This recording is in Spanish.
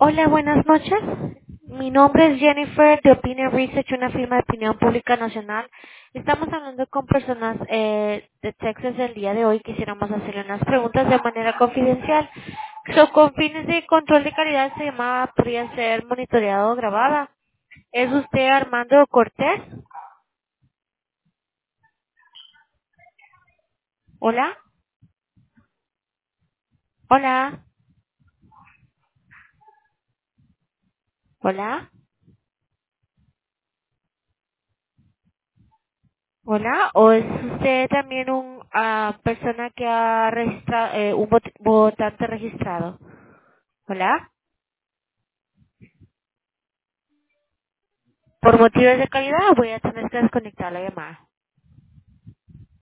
Hola, buenas noches. Mi nombre es Jennifer de Opinion Research, una firma de opinión pública nacional. Estamos hablando con personas de Texas el día de hoy. Quisiéramos hacerle unas preguntas de manera confidencial. Con fines de control de calidad, esta llamada podría ser monitoreada o grabada. ¿Es usted Armando Cortés? Hola, hola, hola, hola. ¿O es usted también un persona que ha registrado, un votante registrado? Hola. Por motivos de calidad voy a tener que desconectar la llamada.